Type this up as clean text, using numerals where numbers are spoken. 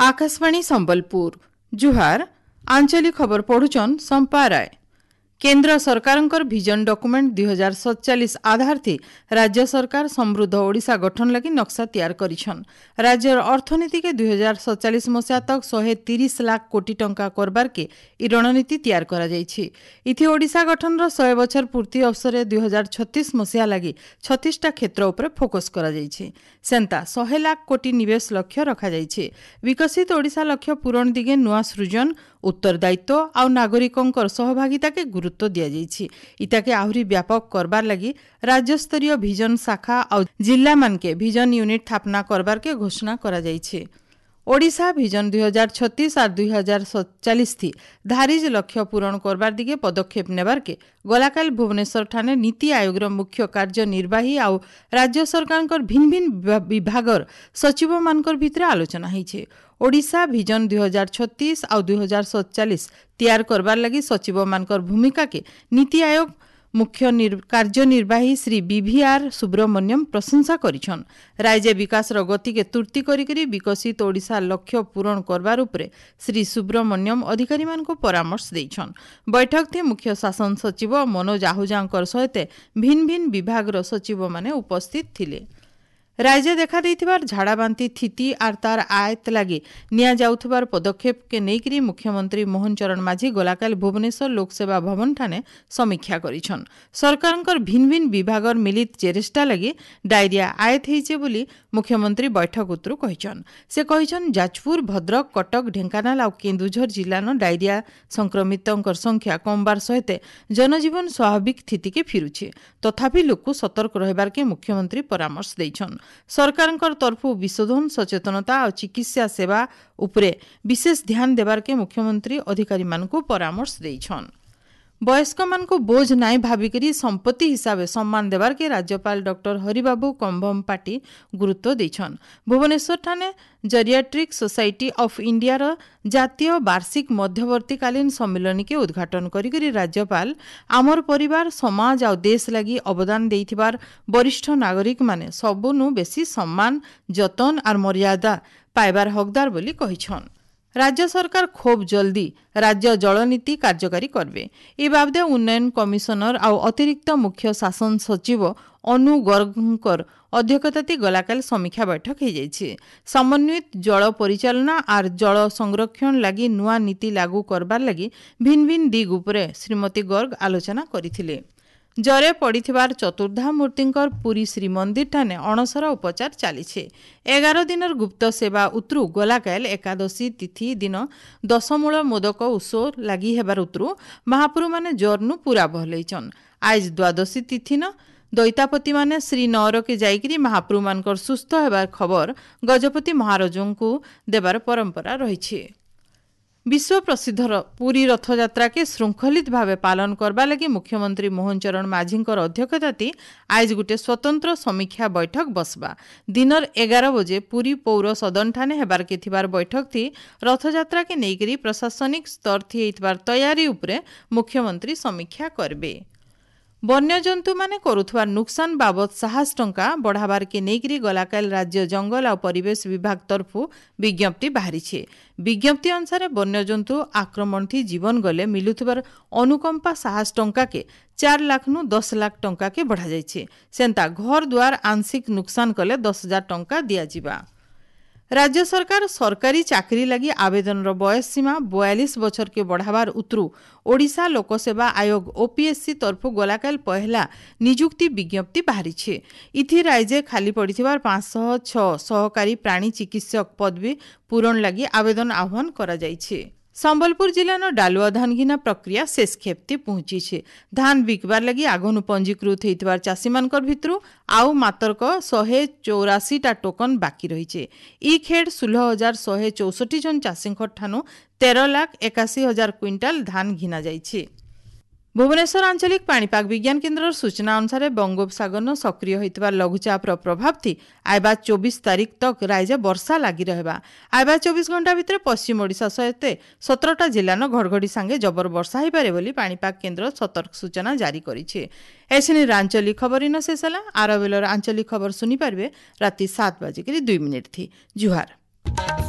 आकाशवाणी संबलपुर जुहार आंचलिक खबर पढ़ुचन संपा राय। केंद्र सरकारंकर विजन डॉक्यूमेंट 2047 आधार थी राज्य सरकार समृद्ध ओडिशा गठन लगी नक्शा तैयार करिछन। राज्य अर्थनीति के 2047 मसीहा तक 130 लाख कोटी टंका करबार के रणनीति तैयार करा जायछि। इथि ओडिशा गठन 100 बछर पूर्ति अवसर 2036 मसीहा लगी 36 टा क्षेत्र उपरे फोकस करा जायछि। सेंता 100 लाख कोटी निवेश लक्ष्य रखा जायछि। विकसित ओडिशा लक्ष्य पूरण दिगे नुआ सृजन उत्तरदायित्व आउ नागरिकों सहभागिता के गुरुत्व दिया जायछि। इताके आहुरी व्यापक करबार लगी राज्य स्तरीय विजन शाखा आउ जिला मान के विजन यूनिट स्थापना करबार के घोषणा करा जायछि। ओडिशा विजन 2036 और 2047 थी धारिज लक्ष्य पूरण करबार दिगे पदक्षेप नेबार के गलाकाल भुवनेश्वर ठाने नीति आयोग मुख्य कार्यनिर्वाही आउ राज्य सरकार भिन्न भिन्न विभागर सचिव मानकर भितर आलोचना होइछे। ओडिशा विजन 2036 और 2047 तैयार करबार लगी सचिव मानकर भूमिका के नीति आयोग मुख्य कार्यनिर्वाही श्री बीवीआर सुब्रमण्यम प्रशंसा करिछन। राज्य विकास गति के तुर्ती करी विकसित ओडिशा लक्ष्य पूरण करबार उपरे श्री सुब्रमण्यम अधिकारी मानको परामर्श देइछन। बैठक थी मुख्य शासन सचिव मनोज आहुजांकर सहित भिन्न भिन्न विभागर सचिव माने उपस्थित थिले। राज्य देखा देइथिबार झाड़ाबांती स्थिति और तार आयत लगी निया जाउथिबार पदक्षेप के नेकरी मुख्यमंत्री मोहन चरण माझी गलाकाल भुवनेश्वर लोकसेवा भवन ठाने समीक्षा करिछन। सरकारंकर भिन्न भिन्न विभागर मिलित चेष्टा लगी डायरिया आयत हेइचे बोली मुख्यमंत्री बैठक उतरु कहिछन। से कहिछन जाजपुर भद्रक कटक ढेंकानाल और केन्दुझर जिलानो डायरिया संक्रमितों संख्या कमबार सहित जनजीवन स्वाभाविक स्थिति के फिरुछे। तथापि लोक सतर्क रहबार के मुख्यमंत्री परामर्श देइछन। सरकारंकर तरफु विशोधन सचेतनता और चिकित्सा सेवा उपरे विशेष ध्यान देबार के मुख्यमंत्री अधिकारी मानकु परामर्श देइछन। वयस्क मानकु बोझ नाई भाविकरी संपत्ति हिसाब से सम्मान देबार के राज्यपाल डॉक्टर हरिबाबू कंभम पाटी गुरुत्व देइछन। भुवनेश्वर ठाने जरियाट्रिक सोसाइटी ऑफ इंडिया जातीय वार्षिक मध्यवर्तीकालीन सम्मेलन के उद्घाटन करी राज्यपाल आमर परिवार समाज और देश लगी अवदान देइथिबार वरिष्ठ नागरिक माने सबुनु बेसी सम्मान जतन और मर्यादा पाइबार हकदार बोली कहिछन। राज्य सरकार खूब जल्दी राज्य जलनीति कार्यकारी करबे। ए बाबदे उन्नयन कमिशनर और अतिरिक्त मुख्य शासन सचिव अनु गर्गकर अध्यक्षता गलाकाल समीक्षा बैठक हो जाइए। समन्वित जल परिचालना और जल संरक्षण लगी नुआ नीति लागू करबार लगी भिन्न भिन्न दिग उपरे श्रीमती गर्ग आलोचना करथिले। जरे पड़िथिबार चतुर्धा मूर्तिंकर पुरी श्रीमंदिर ठाने अणसर उपचार चलीछे। 11 दिनर गुप्त सेवा उतरु गलाकाल एकादशी तिथि दिन दशमूल मोदक उत्सव लगी हेबार उतरु महाप्रभु माने जरनु पूरा बहलैछन। आज द्वादशी तिथि न दैतापति माने श्री नौर के जाइकरी महाप्रभु मानकर सुस्थ हेबार खबर गजपति महाराजों को देबार परंपरा रहिछे। विश्व प्रसिद्ध पुरी रथयात्रा के श्रृंखलित भावे पालन करबा लगी मुख्यमंत्री मोहन चरण माझींकर अध्यक्षता आज गोटे स्वतंत्र समीक्षा बैठक बसबा। दिनर 11 बजे पुरी पौर सदन ठाने हेबार के थिबार बैठक थी रथयात्रा के नेकरी प्रशासनिक स्तर थी हेइतबार तैयारी उपरे मुख्यमंत्री समीक्षा करबे। वन्यजंतु माने करुथवार नुकसान बाबद 50 टंका बढ़ावार के नेकरी गलाकाल राज्य जंगल और परिवेश विभाग तरफु विज्ञप्ति बाहरी। विज्ञप्ति अनुसार वन्यजंतु आक्रमण थी जीवन गले मिलुथवार अनुकंपा 50 टंका के 4 लाख नु 10 लाख टंका के बढ़ा जाइछे। सेंता घर द्वार आंशिक नुकसान कले 10,000 टंका दिया जिबा। राज्य सरकार सरकारी चाकरी लगी आवेदन बयस सीमा 42 बछर के बढ़ावार उतरु ओडिशा लोकसेवा आयोग ओपीएससी तरफु गलाकाल पहला निजुक्ति विज्ञप्ति बाहरी। इथि राज्य खाली पड़िथिबार 506 सहकारी प्राणी चिकित्सक पदवी पूरण लगी आवेदन आह्वान करा जाइछे। संबलपुर जिला डालुआ धान घिना प्रक्रिया शेष खेप्ती पहुंची। धान बिकबार लगी आगनु पंजीकृत होइतबार चाषी मानकर भितरु आउ मात्रक 184 टा टोकन बाकी रहिछे। ई खेड़ 16,164 जन चाषी ठानु 13,81,000 क्विंटाल धान घिना जाइछे। भुवनेश्वर आंचलिक पाणीपाग विज्ञान केन्द्र सूचना अनुसार बंगोपसागर सक्रिय होइतबार लघुचापर प्रभाव थी आइबा 24 तारीख तक राज्य वर्षा लगी रहबा। आइबा 24 घंटा भितर पश्चिम ओडिशा सहित 17टा जिलानो घड़घड़ी सांगे जबर वर्षा हो पारे बोली पाणीपाग केन्द्र सतर्क सूचना जारी करिछे। एसनी आंचलिक खबर इन शेष होला। आर बेलर आंचलिक खबर सुनी पारबे राति 7:02 थी। जुहार।